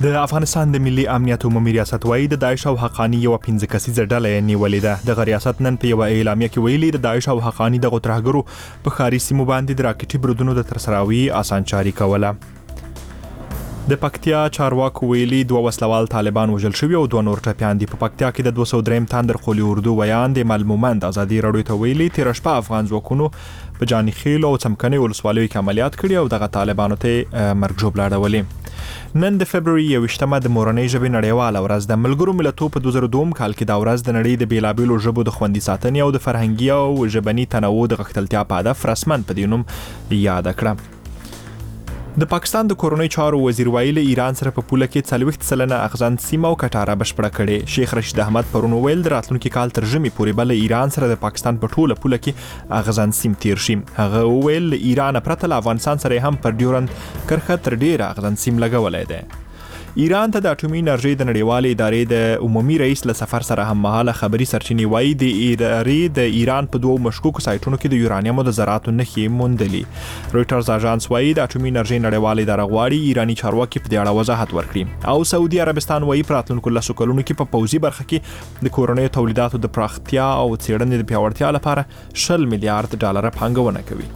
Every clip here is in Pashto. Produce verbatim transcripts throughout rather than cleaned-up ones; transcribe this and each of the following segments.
د افغانستان د ملي امنیت عمومي ریاست وایي د داعش او حقانی یو پنځه کسیزه ډله نیولې ده. د ریاست نن په یو اعلامیه کې ویلي د داعش او حقانی د ترهګرو په ښاري سیمو باندې د راکټي برودونو د ترسراوي اسانچاري کوله. د پکتیا چارواکو ویلي دوه وسلوال طالبان وژل شوي او دوه نور ټپیان دي. په پکتیا کې د دوه سوه درې تاندر قولي اردو ویان د معلومات ازادي راډیو ته ویلي تیر شپه افغان ځواکونو په جاني خیل او څمکني ولسوالیو کې عملیات کړي او دغه طالبانو ته مرګ ژوبلاړولې. نن د فبرवरी یوویشتمه د مورنۍ ژبې نړیواله ورځ د ملګرو ملتونو په دوه زره دوه کال کې دا ورځ د نړۍ د بیلابیلو ژبو د خوندي ساتنې او د فرهنګي او ژبني تنوع د غښتلتیا په هدف رسمن په دې نوم یاد کړه. د پاکستان د کورونی چارو وزیر ویلي ایران سره په پوله کې څلوېښت سلنه اغزن سیمه او کټاره بشپړه کړې. شیخ رشید احمد پرون ویل د راتلونکي کال تر ژمي پورې بل ایران سره د پاکستان په ټوله پوله کې اغزن سیم تیر شي. هغه ویل ایران پرته له افغانستان سره هم پر ډیورند کرښه تر ډیره اغزن سیم لګولای دی. ایران ته د اټومي انرژي د نړیوالې ادارې د عمومي رئیس له سفر سره هم مهاله خبري سرچینې وایي د ادارې د ایران په دوه مشکوکو سایټونو کې د یورانیمو د ذراتو نښې موندلې. رويټرز اژانس وایي د اټومي انرژي نړیوالې اداره غواړي ایرانی چارواکي په دې اړه وضاحت ورکړي. او سعودي عربستان وایي په راتلونکو لسو کلونو کې په پوځي برخه کې د کورنیو تولیداتو د پراختیا او څېړنې د پیاوړتیا لپاره شل میلیارډ ډالر پانګونه کوي.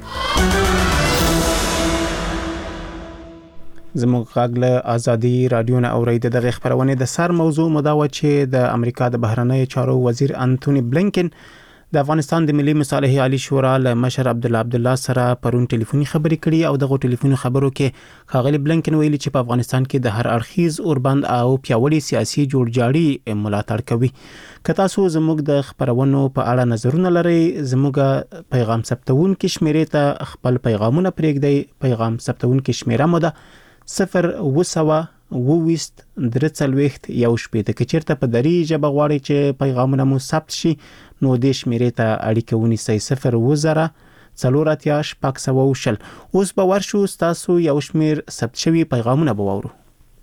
زموږ غږ له ازادي رادیو نه اورید. د خبرونه د سر موضوع مداوه چې د امریکا د بهرنی چارو وزیر انټونی بلینکن د افغانستان د ملي مصالحې عالی شورا له مشر عبد الله عبد الله سره پرون ټلیفوني خبرې کړي او دغه ټلیفوني خبرو کې خاغلی بلینکن ویلي چې په افغانستان کې د هر اړخیز اوربند او پیاوړي سیاسي جوړجاړي ملاتړ کوي. که تاسو زموږ د خبرونو په اړه نظرونه لرئ زموږ پیغام ثبتون کې شمیرې ته خپل پیغامونه پرېږدئ. پیغام ثبتون کې شمیره مو ده صفر وسوه وویست درې څلوېښت یو شپېته. که چېرته په دري ژبه غواړئ چې پیغامونه مو ثبت شي نو دې شمیرې ته اړیکه ونیسئ صفر اووه زره څلور اتیا شپږ سوه او شل. اوس به ورشو ستاسو یو شمیر ثبت شوي پیغامونه به واورو.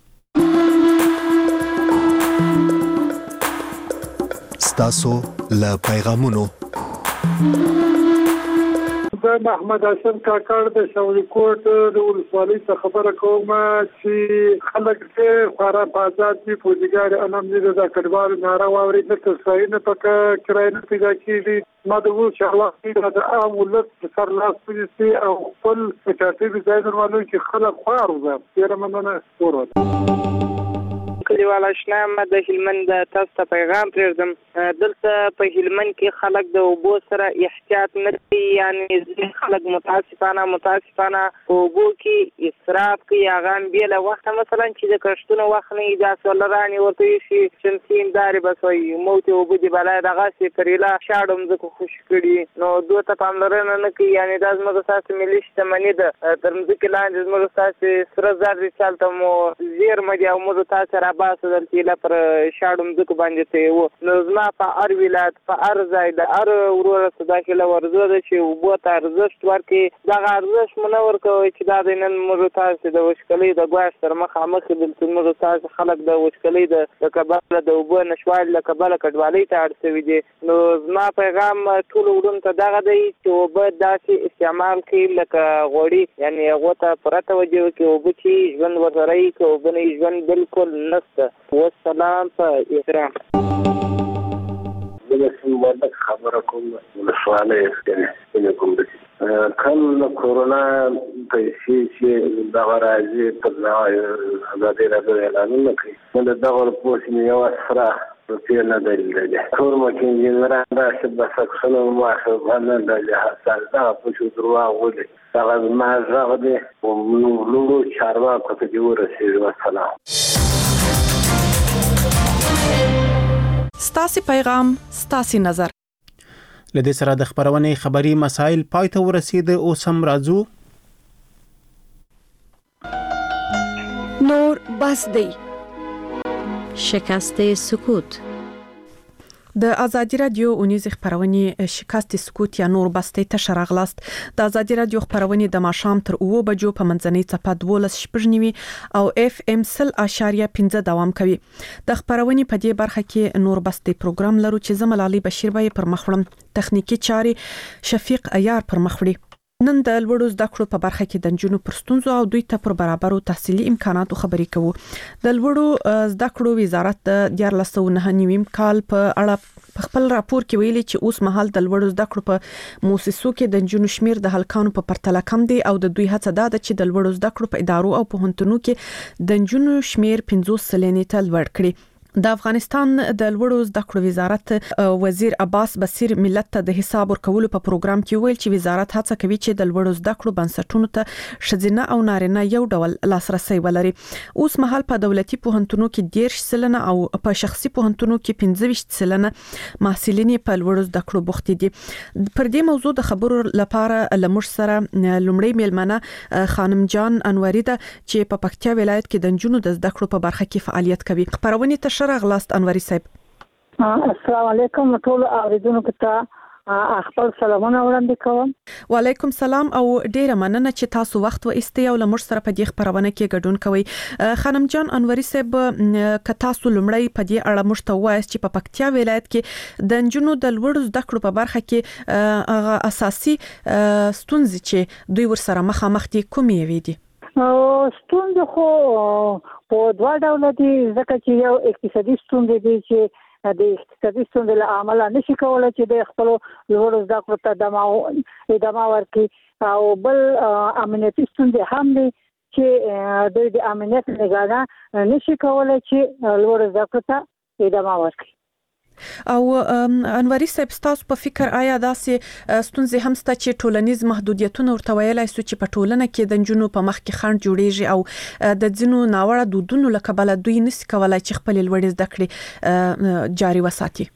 ستاسو له پیغامونو زه محمد حسن کاکړ د شاولي کوټ د ولسوالۍ څخه خبره کوم چې خلک چې خورا په آزاد دي فوجیګار انم دي د کډوال ناره واوري د تصاین په کرای نه پیدا کیږي. ما د وو چې الله د عام ولت سر لاس پولیسي او خپل مشارتي ځایونه ولر چې خلک خوار وي ډیر مننه ورته. کلیوال آشنا ما د هلمند تاسو ته پیغام پرېږدم. دلته په هلمند کې خلک د اوبو سره احتیاط نه کوي، یعنی خلک متاسفانه متاسفانه په اوبو کې اسراف کوي. هغه هم بې له وخته مثلا چې د کښتونو وخت نه وي دا سولرانې ورته ایښي شمسي هندارې بس وایي موت اوبه دي بلا دغسې کریلا شاړو مځکو خوشي کړي نو دوی ته پاملرنه نه کوي. یعنې دا زموږ ستاسې ملي شتمني ده، تر مځکې لاندې زموږ ستاسې سره زر دي چې هلته مو زیرمه دي او موږ تاسې راباسو دلته ایله پر شاړو مځکو باندې ته یې و. نو زما په هر ولایت په هر ځای د هر وروره څه داخله ورزو ده چې اوبو ته ارزښت ورکړي. دغه ارزښت مو نه ورکوئ چې دا دی نن موږ تاسې د وچکلۍ د ګواښ سره مخامخ دلته موږ تاسې خلک د وچکلۍ د کبله د اوبو نشوالي له کبله کډوالۍ ته اړ شوي دي. نو زما پیغام ټولو وروڼو ته دغه دی چې اوبه داسې استعمال کړي لکه غوړي، یعنې هغو ته پوره توجه وکړي. اوبه چې ژوند ورسره یي که اوبه نه ژوند بالکل نشته. والسلام په احترام. زه سم وردک خبره کوم ولسوالۍ سپینې ګمرکي کله کورونا پیسې چې دغه راځي په ازادي راډیو اعلانونه کوي نو د دغه پوسټ مې یوه سره روپۍ نه درلودې. ټول مکه انجینران داسې بسکسونه محاسبه نه درلودې. دغه پوسټ درواغ ولي دغه زما غږ دی لوړو چارواکو ته دې ورسېږي. والسلام. ستاسي پیغام ستاسي نظر. لدې سره د خبرونې خبري مسائل پای ته ورسید. اوس هم راځو نور بس دی شکست سکوت. د ازادي رادیو اونیز خبرونه شکست سکوت یا نور بسته ته راغلاست. د ازادي رادیو خبرونه د ماشام تر اوه بجو په منځنۍ صفه دولس شپږنیوي او اف ام صفر اشاریه پنځه دوام کوي. د خبرونه په دې برخه کې نور بسته پروګرام لرو چې زملالي بشیر بای پر مخړم تخنیکی چاري شفیق ایار پر مخړي. نن د لوړو زده کړو په برخه کې د نجونو پر ستونزو او دوی ته پر برابرو تحصیلي امکاناتو خبرې کوو. د لوړو زده کړو وزارت د دیار لسو نه نیویم کال په اړه خپل راپور کې ویلي چې اوس مهال د لوړو زده کړو په مؤسسو کې د نجونو شمیر د هلکانو په پرتله کم دی او د دوی هڅه ده چې د لوړو زده کړو په ادارو او پوهنتونونو کې د نجونو شمیر پنځوس سلنې ته لوړ کړي. د افغانستان د لوړو زده کړو وزارت وزیر عباس بصیر ملت ته د حساب ورکولو په پروګرام کې ویل چې وزارت هڅه کوي چې د لوړو زده کړو بنسټونو ته شذینه او نارینه یو ډول لاسرسي ولري. اوس مهال په دولتي پوهنتونونو کې ډیر سلنه او په شخصي پوهنتونونو کې پنځه ویشت سلنه محصلین په لوړو زده کړو بوخت دي. پر دې موضوع د خبرو لپاره لمر سره لومړی میلمنه خانم جان انوري ده چې په پکتیا ولایت کې د نجونو د زده کړو په برخه کې فعالیت کوي. خبرونه ته راغلاست انوري صاحب. السلام علیکم ټول اوریدونکو ته خپل سلامونه وړاندې کوم. وعلیکم سلام او ډیره مننه چې تاسو وخت و ایستئ او لمر سره په دې خبرونه کې ګډون کوئ. خانم جان انوري صاحب ک تاسو لمړی په دې اړه مشته وایي چې په پکتیا ولایت کې د نجونو د لوړو زده کړو په برخه کې اساسي ستونزې چې دوی ورسره مخامخ دي کومې وي دي؟ ستونزې خو په دوه ډوله دي، ځکه چې یو اقتصادي ستونزې دي چې د اقتصادي ستونزې له امله نشي کولای چې د خپل لوړو زده کړو ته ادامه ورکړي، او بل امنیتي ستونزې هم دي چې دوی د امنیت نگاه نشي کولای چې لوړو زده کړو ته ادامه ورکړي. او انوري صاحب تاسو په فکر آیا داسې ستونزې هم ست چې ټولنیز محدودیتونه ورته ویلای سو چې په ټولنه کې د نجونو په مخ کې خنډ جوړیږي او د ځینو ناوړه دودونو لکه بل دوی نس کولای چې خپل لوړ زده کړې جاري وساتي؟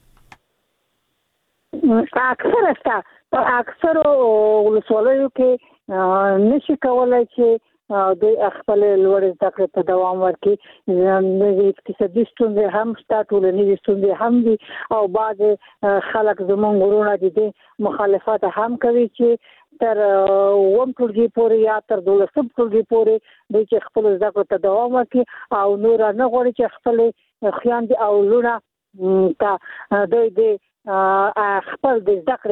اکثر است اکثر ولسوالیو کې نشي کولای چې دوی خپل لوړ زده کړې ته دوام ورکړي. د اقتصادي ستونزې هم شته، ټولنیز ستونزې هم دي، او بعض خلک زموږ ورونه دي مخالفت هم کوي چې تر اووم ټولګي پورې یا تر دولسم ټولګي پورې دوی چې خپل زده کړې ته دوام ورکړي او نور نه غواړي چې خپل خویندې او لونه ته دوی د خپل د زده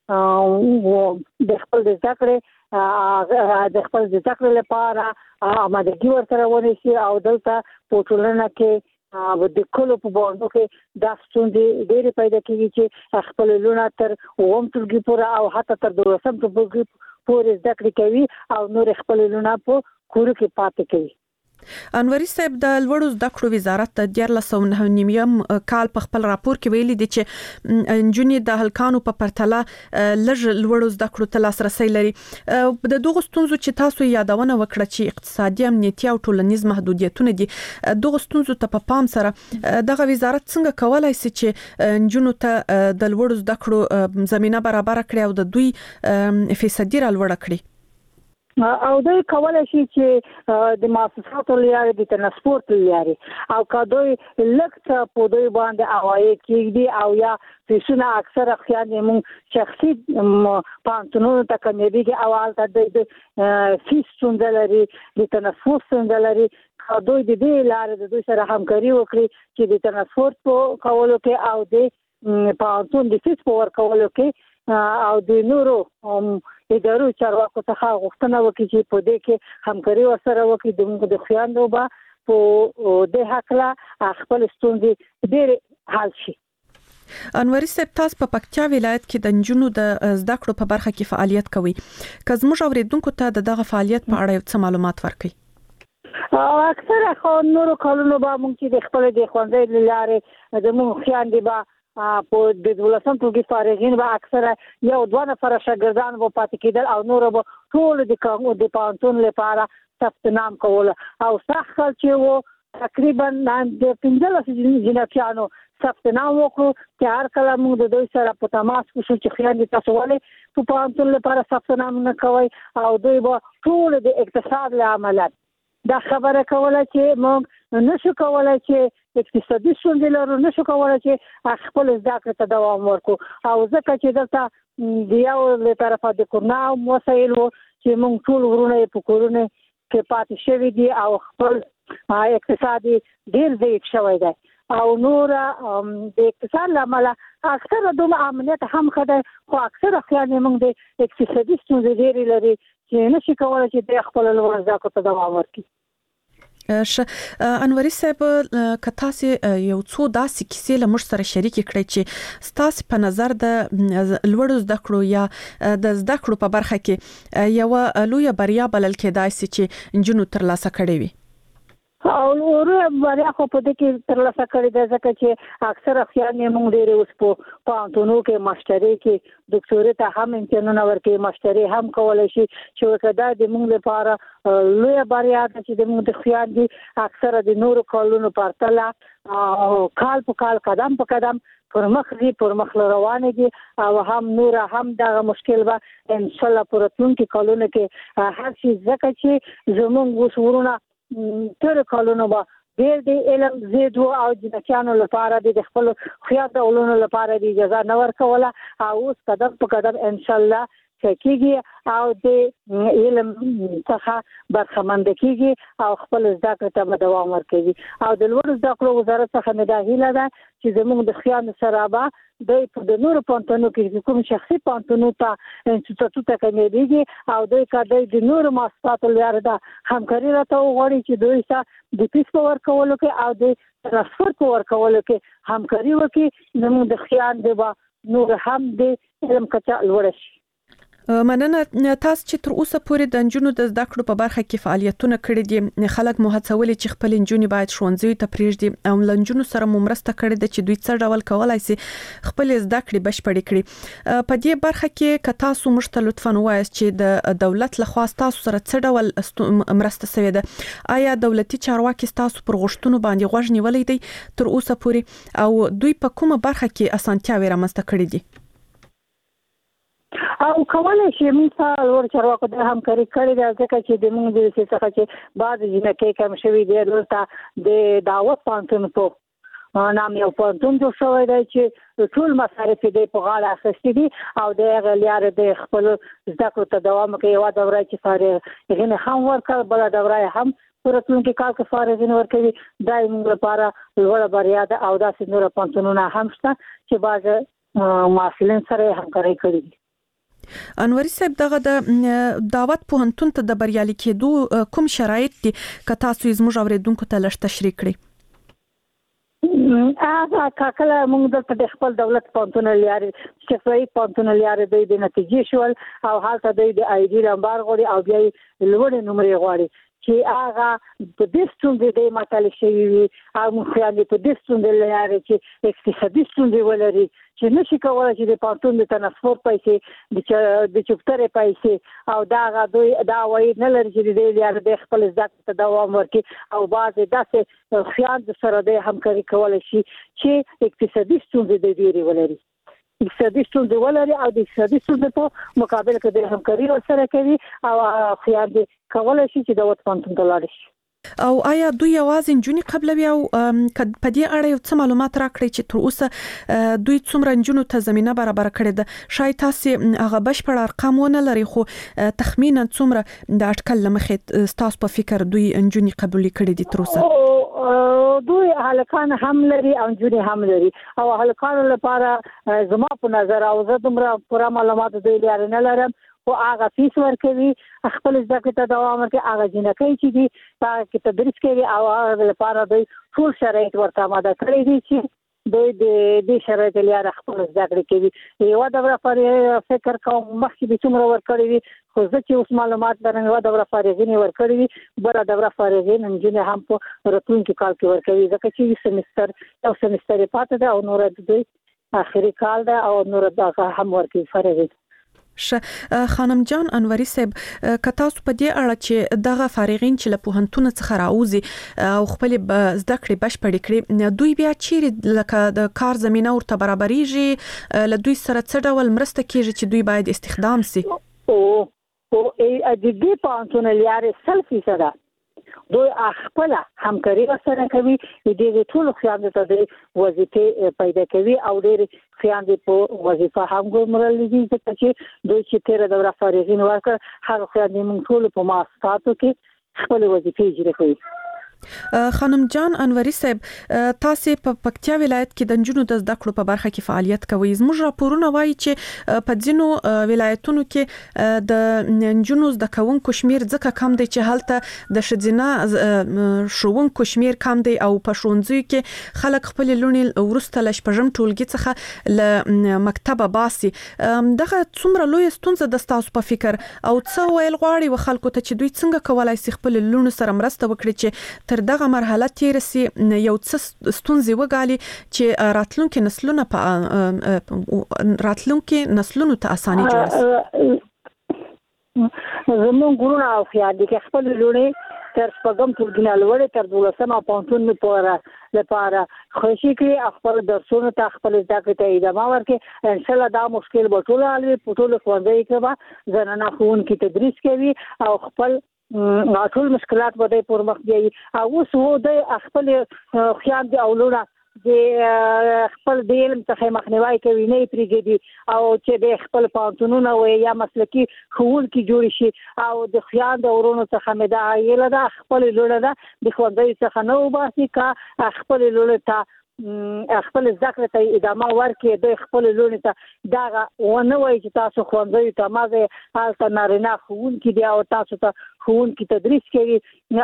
کړې د خپل د زده کړې د خپل د زده کړې لپاره آمادګي ورسره ونیسي، او دلته په ټولنه کې د کلو په باندې کې د ستونزې ډېرې پیدا کیږي چې خپل لونه تر اووم ټولګي پورې او حتی تر دولسم ټولګي پورې زده کړې کوي او نور خپل لونه په کور کې پاتې کوي. انوري صاحب د لوړو زده کړو وزارت د دیار لسو نه نیویم کال په خپل راپور کې ویلي دي چې نجونې د هلکانو په پرتله لږ لوړو زده کړو ته لاسرسي لري. د دغه ستونزو چې تاسو یادونه وکړه چې اقتصادي، امنیتي او ټولنیز محدودیتونه دي، دغه ستونزو ته په پام سره دغه وزارت څنګه کولای شي چې نجونو ته د لوړو زده کړو زمينه برابر کړي او د دوی فیصدي را لوړ کړي؟ او دوی کولای شي چې د مؤسساتو لارې د ترانسپورت لارې او که دوی لکه په دوی باندې عواید کېږي او یا فیسونه اکثره خیانې مونږ شخصي پانتونونو ته کمیږي او هلته د فیس ستونزه لري، د ترانسپورت ستونزه لري. که دوی د دې لارې د دوی سره همکاري وکړي چې د ترانسپورت په کولو کې او د پانتون د فیس په ورکولو کې او د نورو ادارو چارواکو څخه غوښتنه وکړي چې په دې کې همکاري ورسره وکړي، د موږ د خویندو به په دې حقله خپل ستونزې ډېرې حل شي. انوري صاحب تاسو په پکتیا ولایت کې د نجونو د زده کړو په برخه کې فعالیت کوي. که زموږ اوریدونکو ته دغه فعالیت په اړه څه معلومات ورکړي؟ اکثره خو نورو کلونو به موږ چې د خپل د خوندې لارې د موږ خویندې به په د دولسم ټولګي فارغین به اکثره یو دوه نفره شاګردان به پاتې کېدل او نور به ټول د د پوهنتون لپاره ثبت نام کول، او سخت چې وو تقریبا د پنځلس جنکیانو ثبت نام وکړو چې هر کله موږ د دوی سره په تماس کې شو چې خویندې تاسو ولې په پوهنتون لپاره ثبت نام نه کوئ، او دوی به ټول د اقتصاد له امله دا خبره کوله چې موږ نشو کولای چې اقتصادي ستونزې لرو، نشو کولای چې خپل زده کړې ته دوام ورکړو، او ځکه چې دلته د یو له طرفه د کورونا مسایل وو چې موږ ټول ورونه په کورونه کې پاتې شوي دي او خپل اقتصادي ډېر ضعیف شوی دی، او نور د اقتصاد لامل اکثره د امنیت هم خدای خو اکثره خیال موږ د اقتصادي ستونزې ډېرې لري چې نشي کولای چې د خپل لوړ زده کړو ته دوام ورکړي. ش انوري صاحب کتا سي یو څو داسې کیسې له موږ سره شریک کړي چې ستاسو په نظر د لوړ زده کړو یا د زده کړو په برخه کې یو لوی بریا بلل کېدای شي چې جنو ترلاسه کړي وي. او ورو بریا خو په دې کې ترلاسه کړي د ځکه چې اکثره خیال موږ ډېر اوس په پانتونو کې ماستری کې ډاکټوري ته هم امتحانونه ورکړي ماستری هم کولای شي چې وکړه د موږ لپاره لوی بریا ده چې د موږ د خیال دي اکثره د نورو کالونو پرتله او کال په کال قدم په قدم پر مخ دي پر مخ روان دي او هم نور هم دا مشکل به ان شاء الله پرتونکو کالونو کې هر شي ځکه چې زموږ وسورونه تر کالونو با ډېر د علم زیدو او د چانو لپاره د خپل خیال ډولونو لپاره د اجازه نه ورکوله او اوس قدم په قدم ان شاء الله کېږي او د علم څخه برخمند کېږي او خپل زده کړې ته دوام ورکوي او د لوړ زده کړو وزارت څخه مې دا هیله ده چې زموږ د خیال سره به د په نورو پانتونو کې کوم شخصي پانتونو ته انسټیټیوټ ته کېږي او دوی کډای د نورو مؤسساتو لپاره د همکاري راته وغواړي چې دوی سره د پیس په ورکولو کې او د ترانسفر په ورکولو کې همکاري وکړي زموږ د خیال د نور هم د علم کچا لوړ شي. مننه تاسو چې تر اوسه پورې د انجونو د زده کړو په برخه کې فعالیتونه کړي دي خلک مو هڅولي چې خپل انجونې باید ښوونځي ته پریږدي او لنجونو سره مو مرسته کړې ده چې دوی څه ډول کولای شي خپل زده کړې بشپړې کړي په دې برخه کې ک تاسو مشته لطفا وایاست چې د دولت لخوا تاسو سره څه ډول مرسته شوې ده آیا دولتي چارواکي تاسو پر غوښتنو باندې غوږ نیولې دي تر اوسه پورې او دوی په کومه برخه کې اسانتیاوې رامنځته کړې دي او کولای شي موږ په لور چارواکو د همکاري کړې ده ځکه چې د موږ د څه چې بعض جنکې کم شوي دي دلته د دعوت پانتون په نام یو پانتون جوړ شوی دی چې ټول مصارف دې په غاړه اخیستي دي او د غلیار د خپل زده کړو ته دوام کوي یو دوره چې فارغ غنه هم ورکړ بل دوره هم پرتونکو کال کې فارغین ورکوي دای موږ لپاره لوړ بریا ده او داسې نور پانتونونه هم شته چې بعض معلولین سره همکاري کړې دي. انوري صاحب دغه د دعوت پوهنتون ته د بریالي کېدو کوم شرایط دي که تاسو زموږ اوریدونکو ته لږ تشریح کړئ؟ هغه کله موږ د خپل دولت پوهنتون لري چې فری پوهنتون لري د نتیجې شول او حالت د آی ډي نمبر غوړي او بیا لوړ نمبر غوړي چې هغه د دستون د مطالعه شوی او مخیانه په دستون د لارې چې اقتصادي ستونزې ولري چې نشي کولای چې د پانتون د ترانسپورت پیسې د چوپترې پیسې او دا غوي دا وایي نه لري چې د لارې د خپل ځکه ته دوام ورکړي او بعضې داسې خیال د سره د همکاري کولای شي چې اقتصادي ستونزې د ډېرې ولري اقتصادي ستونزې ولري او د اقتصادي ستونزې په مقابل کې د همکاري سره کوي او خیال د کولای شي چې د وټ پانتون ته لاړ شي. او آیا دوی یوازې انجونی قبلوي او په دې اړه یو څه معلومات راکړي چې تر اوسه دوی څومره انجونو ته زمينه برابر کړې ده شاید تاسو هغه بشپړ ارقام ونه لري خو تخمینا څومره د اټکل لمخې تاسو په فکر دوی انجونی قبول کړي دي تر اوسه؟ دوی هلکان هم لري او انجونی هم لري او هلکان لپاره زما په نظر او زه دومره پوره معلومات دوی لري نه لرم او هغه فیس ورکوي خپل ځکه ته دوام ورکوي هغه جنکې چې دي هغه کې تدریس کوي او هغه لپاره دوی ټول شرایط ورته آماده کړی دي چې دوی د دې شرایط لپاره خپل ځکه کوي یو دا پر فکر کوم مخکې به څومره ورکړي وي خو زه چې اوس معلومات لرم یو دا فارغین ورکړي وي بل دا فارغین انجینر هم په راتلونکي کال کې ورکوي ځکه چې سمستر یو سمستر پاتې ده او نور دوی اخري کال ده او نور دا هم ورکوي فارغین. ش خانم جان انوري صاحب که تاسو په دې اړه چې دغه فارغین چې له پوهنتون څخه راوځي او خپل زده کړې بشپړې کړي دوی بیا چیرې لکه د کار زمينه ورته برابرېږي له دوی سره څه ډول مرسته کیږي چې دوی باید استخدام شي؟ او او د دې پوهنتون لارې سلفي سره دوی خپل همکاري سره کوي د دې ټول خیانت ته د وظیفه پیدا کوي او ډېر خیانت په وظیفه هم ګمرل دي چې دوی چې تیر دوره فارغین ورکړ هغه خیانت موږ ټول په مؤسساتو کې خپل وظیفه اجرا کوي. خانم جان انوري صاحب تاسو په پکتیا ولایت کې د نجونو د زده کړو په برخه کې فعالیت کوي. زموږ راپورونه وایي چې په ځینو ولایتونو کې د نجونو زده کوونکو شمیر ځکه کم دی چې هلته د شذینه شوونکو شمیر کم دی او په ښوونځیو کې خلک خپل لونې ورسته ل شپږم ټولګي څخه ل مکتبه باسي. دغه څومره لوی ستونزه د تاسو په فکر او څه ویل غواړي و خلکو ته چې دوی څنګه کولای شي خپل لونو سره مرسته وکړي چې تر دغه مرحله تیر سي یو څه ستونزې وګالي چې راتلونکي نسلونه په راتلونکي نسلونو ته اساني جوړ شي. زمون ګورونه او خیال دي چې خپل لونې تر شپږم ټولګي لوړې تر دولسم پونتون لپاره لپاره خوشي کړي خپل درسونو ته خپل زده کړې ته ادامه ورکړي. ان شاء الله دا مشکل به ټول حل وي. په ټول ښوونځي کې به زنانه ښوونکي تدریس کوي او خپل ټول مشکلات به د پرمخ دی او اوس وو د خپل خیال دی اولونه د خپل د علم څخه مخنیوي کوي نه پریږدي او چې د خپل پانتونونه وي یا مسلکی ښوونکي جوړ شي او د خیال د ورونو څخه مدا یله د خپل لونه د ښوونځي څخه نو باسي کا خپل لونه ته خپل ذکر ته ادامه ورکړي. د خپل لونې ته دا ونه وایي چې تاسو خوندوي ته مازه حالت نارینه ښوونکي دی او تاسو ته ښوونکي تدریس کوي.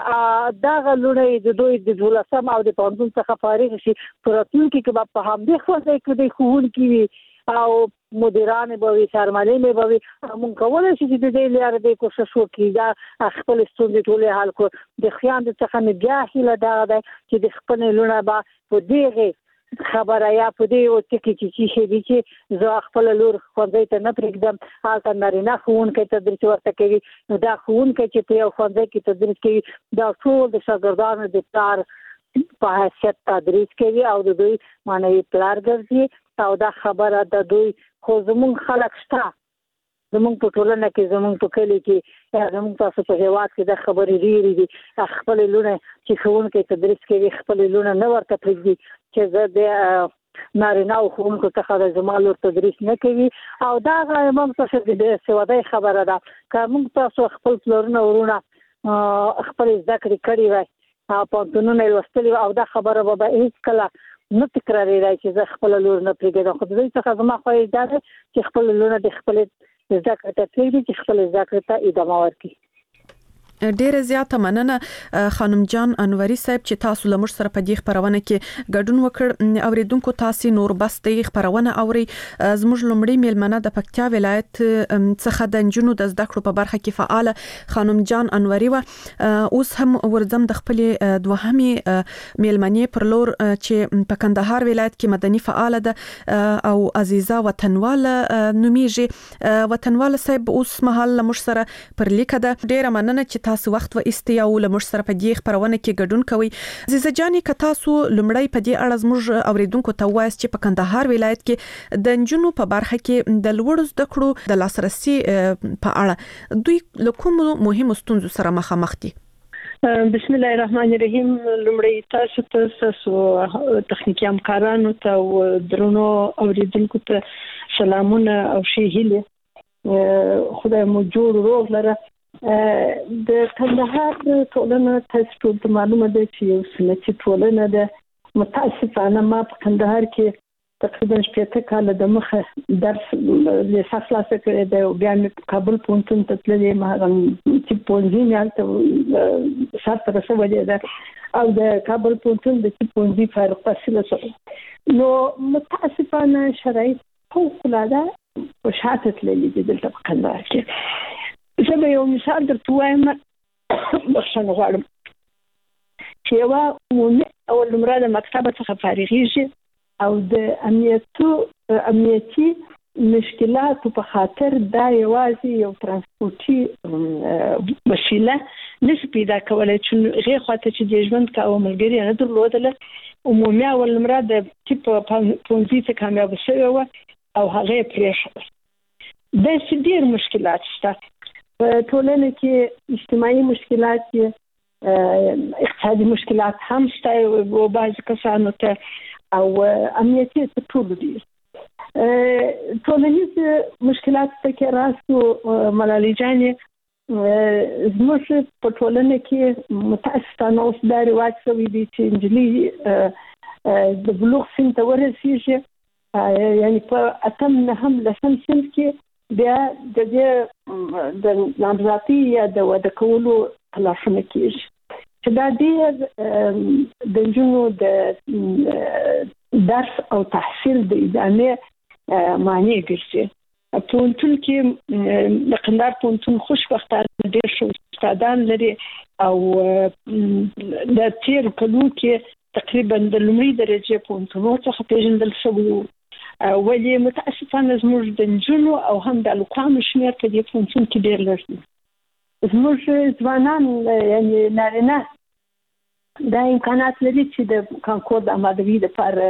دا لونې د دوی د دولسم او د پوهنتون څخه فارغ شي پراتونکي کې په همدې ښوونځي کې د ښوونکي وي او مدیران به وي سرمالې به وي. موږ کولای شو چې د دې لارې د کوشش وکړو دا خپل ستونزې ټولې حل کړو. د خیال څخه نه بیا هیله دا ده چې د خپل لونه به په دې خبره یا په دې او ټکی چې شي دي چې زه خپل لور ښوونځي ته نه پرېږدم هلته نارینه ښوونکی تدریس ورته کوي. نو دا ښوونکی چې په یو ښوونځي کې تدریس کوي دا ټول د شاګردانو د پلار په حیثیت تدریس کوي او د دوی معنوي پلار ګرځي او دا خبره د دوی خو زمونږ خلک شته زمونږ په ټولنه کې زمونږ په کلي کې زمونږ تاسو په هېواد کې د خبرې ډېرې دي. خپل لونه چې ښوونکی تدریس کوي خپل لونه نه ورته پرېږدي چې زه د نارینه او ښوونکو څخه د زما لور تدریس نه کوي او دا موږ ته د سوادۍ خبره ده. که موږ تاسو خپل پلرونه ورونه خپل زده کړې کړې وای پوهنتونونه یې لوستلي او دا خبره به هېڅکله نه تکرارېدای چې زه خپل لور نه پرېږدم. خو د دوی څخه زما خواهش دا ده چې خپل لورونه د خپل زده کړې ته پرېږدي چې خپل زده کړې ته ادامه ورکړي. ډیره زیاته مننه خانم جان انوري صاحب چې تاسو لمر سره په دې خبرونه کې ګډون وکړ. اوریدونکو تاسو نور بس د خبرونه اوري. زموږ لمړی میلمنه د پکتیا ولایت څخه د نجونو د زده کړو په برخه کې فعال خانم جان انوري و. اوس هم ورزم د خپل دوهمي میلمنې پر لور چې په کندهار ولایت کې مدني فعال ده او عزیزه وطنواله نومیږي. وطنواله صاحب اوس مهال لمر سره پر لیکه ده. ډیره مننه چې تاسو وخت و استیا او لمر سره په دې خبرونه کې ګډون کوي. عزیزه جانې که تاسو لمړی په دې اړه زموږ اوریدونکو ته وایي چې په کندهار ولایت کې د نجونو په برخه کې د لوړ زده کړو د لاسرسي په اړه دوی له کومو مهمو ستونزو سره مخامخ دي؟ بسم الله الرحمن الرحیم. لمړی تاسو ته تاسو تخنیکی همکارانو ته او درنو اوریدونکو ته سلامونه او ښې هیلې. خدای مو جوړ روغ لره. د کندهار ټولنه تاسو ته معلومه ده چې یو سنتي ټولنه ده. متاسفانه ما په کندهار کې تقریبا شپږ کال د مخه درس لیسانس خلاص کړی دی او بیا مې کابل پوهنتون ته تللی یم. هغه چې پوهنځي مې هلته سر ته رسولې ده او د کابل پوهنتون د پوهنځي فارغ التحصیله شوم. نو متاسفانه شرایط فوق‌العاده په شاته تللي دي دلته په کندهار کې. زه به یو مثال درته وایم بخښنه غواړم چې یوه عمومي اول نمره د مکتبه څخه فارغېږي او د امنیتو امنیتي مشکلاتو په خاطر دا یوازې یو ترانسپورټي وسیله نشي پیدا کولی چې هغې خواته چې د ژوند کوه ملګري نه درلودله. عمومي اول نمره د طب په پوهنځي څخه کامیابه شوې وه او هغه یې پرېښوده. داسې ډېر مشکلات شته په ټولنه کې. اجتماعي مشکلات کې اقتصادي مشکلات هم شته او بعضې کسانو ته او امنیتي تر ټولو ډېر. ټولنیز مشکلات ته کې راسو ملالۍ جانې زموږ په ټولنه کې متاسفانه اوس دا رواج شوی دی چې نجلۍ د بلوغ سن ته ورسیږي، یعنی په اتم نهم لسم سن کې بیا د دې د نامزادۍ یا د واده کولو تلاشونه کېږي، چې دا ډېر د نجونو د درس او تحصیل د ادامې معنی ګرځي. پوهنتون کې د کندهار پوهنتون خوشبختانه ډېر ښه استادان لري او د تېرو کلونو کې تقریبا د لومړۍ درجې پوهنتونونو څخه پېژندل شوي وو، ولې متاسفانه زموږ د نجونو او هم د هلکانو شمېر په دې پوهنتون کې ډېر لږ دی. زموږ ځوانان یعنې نارینه دا امکانات لري چې د کانکور د امادوي لپاره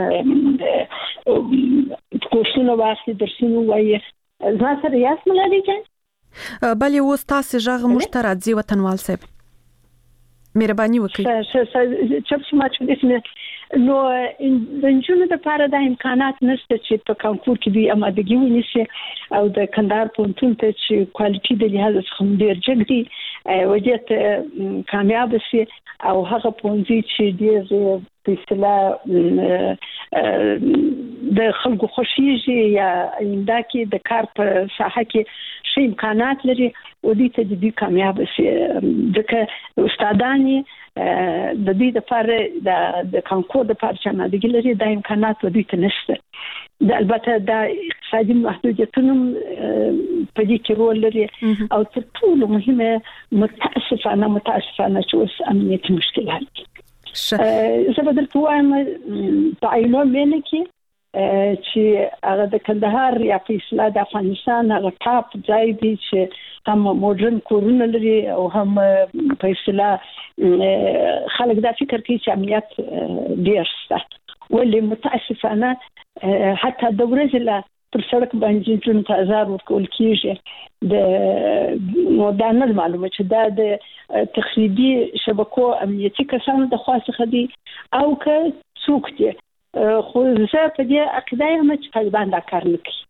کورسونه واخلي، درسونه ووایي. زما سره یاست ملالۍ جان؟ بلې اوس تاسې غږ موږ ته راځي وطنوال صاحب، مهرباني وکړئ. چپ شما چې نو د نجونو لپاره دا امکانات نشته چې په کانکور کې دوی امادګي ونیسي او د کندهار پوهنتون ته چې کوالټي د لحاظ څخه ډېر جګ دي وجه ته کامیاب شي او هغه پوهنځي چې ډېر په اصطلاح د خلکو خوښیږي یا آینده کې د کار په ساحه کې ښه امکانات لري او دوی ته دوی کامیاب شي، ځکه استادان د دوی لپاره د کانکور لپاره چې امادګي لري دا امکانات دوی ته نشته. البته دا اقتصادي محدودیتونه په دې کې رول لري او تر ټولو مهمه متاسفانه متاسفانه چې اوس امنیتي مشکلات دي. زه به درته وایم په عینو مینه کې چې هغه د کندهار یا په اصطلاح د افغانستان هغه ټاپ ځای دی چې هم موډرن کورونه لري او هم په اصطلاح خلک دا فکر کوي چې امنیت ډېر شته، ولې متاسفانه حتی د ورځې لا پر سړک باندې جون ته ازار ورکول کېږي. د نو دا نه معلومه چې دا د تخریبي شبکو امنیتي کسانو د خوا څخه دي او که څوک دي، خو زه په دې عقیده یم چې طالبان دا کار نه کوي،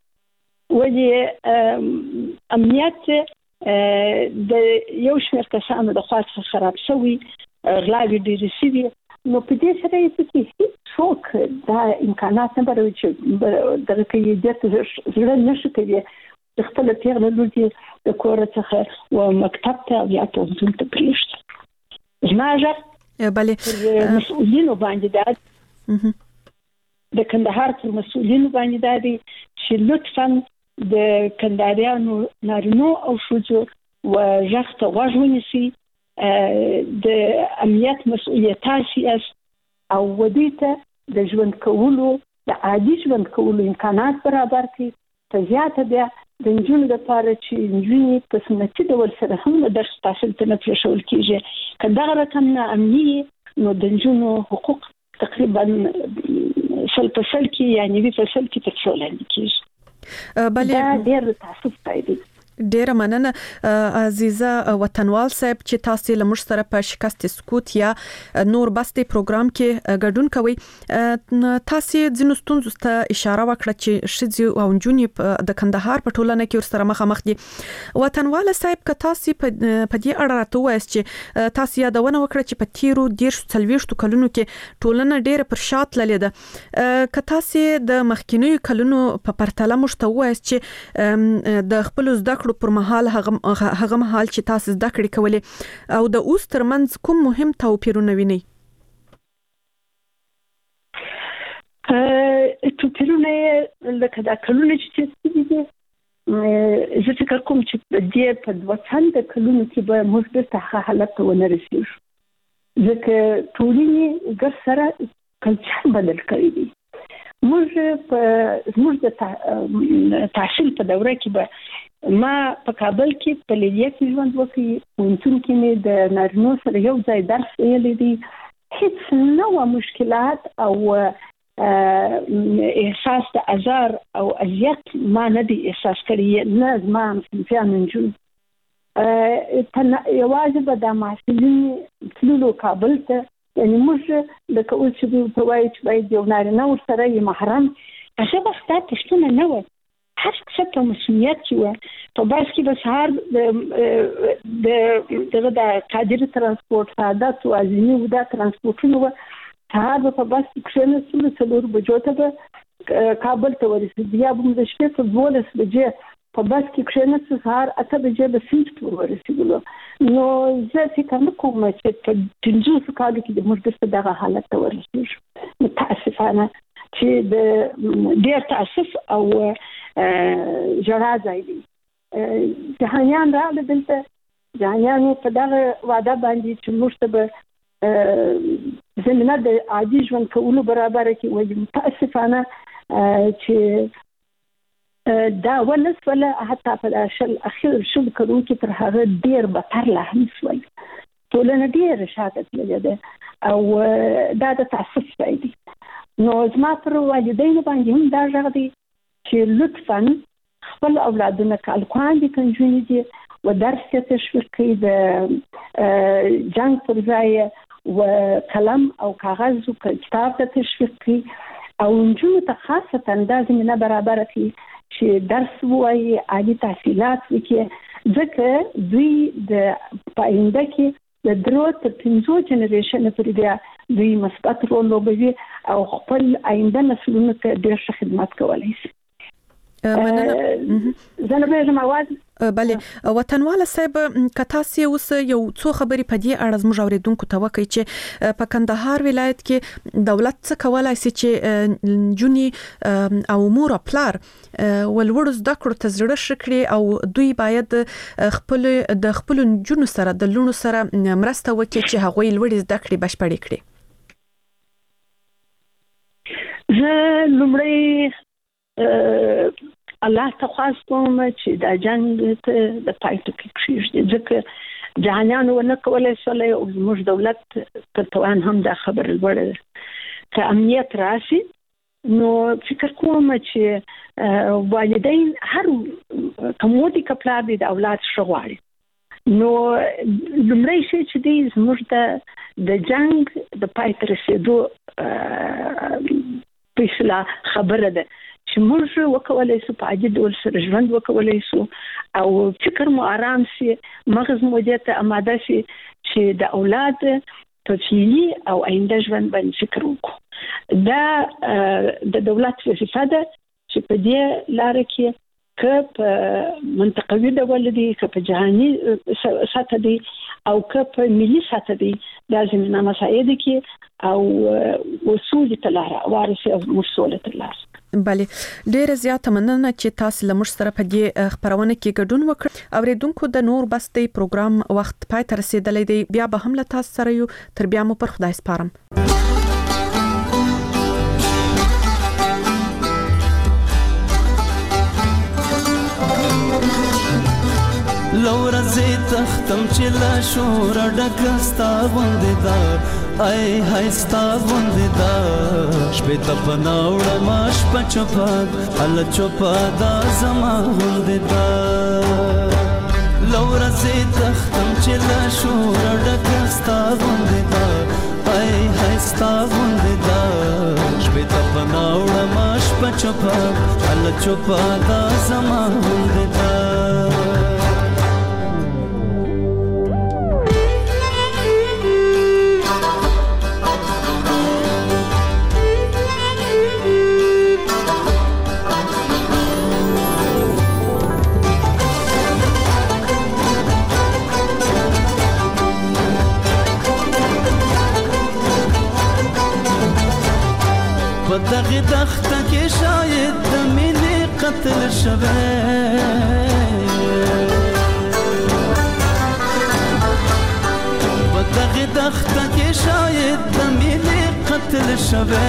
ولې امنیت د یو شمېر کسانو د خوا څخه خراب شوي، غلاوې ډېرې شوي، نو په دې سره یې پکې هېڅوک دا امکانات نه لري چې دغه کوي دې ته زړه نه ښه کوي چې خپله پېغله لور دې د کوره څخه و مکتب ته او یا پوهنتون ته پرېږدي. زما غږ پر مسؤلینو باندې دا د کندهار پر مسؤلینو باندې دا دی چې لطفا د کندهاریانو نارینو او ښځو و غږ ته غوږ ونیسي، د امنیت مسؤلیت تاسې یاست او دوی ته د ژوند کولو د عادي ژوند کولو امکانات برابر کړي. په زیاته بیا د نجونو لپاره چې نجونې په سنتي ډول سره هم درس تحصیل ته نه پرېښول کېږي، که دغه رقم نه امني نو د نجونو حقوق تقریبا سل په سل کې یا نوي په سل کې تر پښو لاندې کېږي. دا ډېر تاسف ځای دی. ډیره مننه عزیزه وطنوال صاحب چې تاسو له موږ سره په شکست سکوت یا نور بستي پروګرام کې ګډون کوي. تاسو ځینو ستونزو ته اشاره وکړه چې شذ او نجونې د کندهار په ټولنه کې ورسره مخامخ دي. وطنوال صاحب که تاسو په دې اړه راته وایاست چې تاسو یادونه وکړه چې په تیرو دیرش څلوېښتو کلونو کې ټولنه ډیره پر شا تللې ده، که تاسو د مخکینیو کلونو په پرتله موږ ته وایاست چې د خپل زده کړو پر مهال هغه هغه مهال چې تاسو زده کړې کولې او د اوس ترمنځ کوم مهم توپیرونه وینئ؟ توپیرونه لکه دا کلونه چې تېر دي، زه فکر کوم چې په دې په دوه څنډه کلونو کې به موږ بېرته هغه حالت ته ونه رسېږو، ځکه ټولنې ګډ سره کلچر بدل کړی دی. موږ په زموږ د تحصیل په دوره کې به ما په کابل کې په لیلیه کې ژوند وکړی، پوهنتون کې مې د نارینو سره یو ځای درس ویلی دی، هیڅ نه وه مشکلات او احساس د ازار او اذیت ما نه دی احساس کړی، نه زما همصنفیانو نجونو. یوازې به دا محصلین تللو کابل ته، یعنې موږ لکه اوس چې دوی ورته وایي چې باید یو نارینه ورسره یې محرم، هغه وخت دا پوښتنه نه وه، هر څه ته مسؤلیت و په بس کې به سهار د د د قادر ترانسپورت سعادت او ازمي ودا ترانسپورتونه و سهار په بس کې نه څلور څلور بجو ته به کابل ته ورسېد بیا به د شپې په دولس بجې په بس کې کښېنه سهار اته بجې به سیند پورې ورسېدلو نو زه فکر نه کوم چې په پنځوسو کالو کې د موږ دغه حالت ته ورسېږو متاسفانه چې د ډېر تاسف او ژړا ځای دی جهانیان راغله دلته جهانیانو په دغه وعده باندې چې موږ ته به زمینه د عادي ژوند کولو برابره کړي وایي متاسفانه چې دا ولس ولا حتی په شل اخر شل کلو کې تر هغه ډېر بدتر لا هم شوی ټولنه ډېر شاته تللې ده او دا د تاسف ځای دی نو زما پر والدینو باندې هم دا غږ دی چې لطفاً خپل اولادونه کالکوان دي کنجونی دي و درس ته تشویق کړي د جنگ پر ځای و قلم او کاغذ او کتاب ته تشویق کړي او انجونو ته خاصه دا زمینه برابر کړي چې درس وایي عالی تحصیلات وکړي ځکه دوی د پاینده کې د درو تر پنځو جنریشن پورې بیا دوی مثبت رول لوبوي او خپل آینده نسلونو ته ډېر ښه خدمت کولی شي مننه زه نه پوهېږم اواز بله وطنواله صاحب که تاسې اوس یو څو خبرې په دې اړه زموږ اورېدونکو ته وکړئ چې په کندهار ولایت کې دولت څه کولی شي چې نجونې او مور او پلار ولوړو زده کړو ته زړه ښه کړي او دوی باید خپل د خپلو نجونو سره د لوڼو سره مرسته وکړي چې هغوی لوړې زده کړې بشپړې کړي زه لومړی الله ته خواست کوم چې دا جنگ ته د پای ټکی کېږي ځکه جهانیانو ونه کولای شول او زموږ دولت په توان هم دا خبره لوړه ده که امنیت راشي نو فکر کوم چې والدین هر کومودي کپلار دي د اولاد ښه غواړي نو لومړی شی چې دی زموږ د جنگ د پای ته رسېدو فیصله خبره ده چې موږ وکولای شو په عادي ډول سره ژوند وکولای شو او فکر مو آرام شي مغز مو دې ته آماده شي چې د اولاد تفصیلي او آینده ژوند باندې فکر وکړو دا د دولت وظیفه ده چې په دې لار کې که په منطقوي ډول دي که په جهاني سطح دي او که په ملي سطح دي دا زمینه مساعده کې او وصول ته لار وارث او مسؤل ته لار بله ډیره زیاته مننه چې تاسو لمر سره په دې خبرونه کې ګډون وکړ اوریدونکو د نور بستې پروګرام وخت پای ته رسیدلی دی بیا به هم له تاسو سره یو تر بیا مو پر خدای سپارم لور زی تختم چې لا شور ډکستا غوندې دا ای هاي ستا غوندې دا شپې ته پناوړه ماش په چوپا ال چوپا دا زما غوندې دا لور زی تختم چې لا شور ډکستا غوندې دا ای هاي ستا غوندې دا شپې ته پناوړه ماش په چوپا ال چوپا دا زما غوندې دا دغه دخته کې شاید د مینې قتل شوه په دغه دخته کې شاید د مینې قتل شوه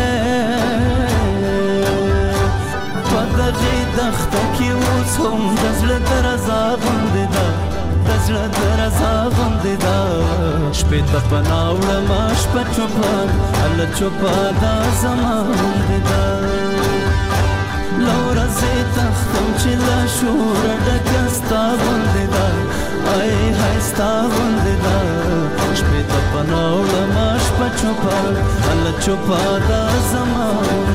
په دغه دخته کې اوس هم د زړه درزا غوندې ده د زړه درزا غوندې ده شپې ته پناوړه ماش په چوپان هله چوپا دا زما غوندې ده لوره زی تختم چې له شوره ډکه ستا غوندې ده ای هاي ستا غوندې ده شپې ته پناوړه ماش په چوپان هله چوپا دا زما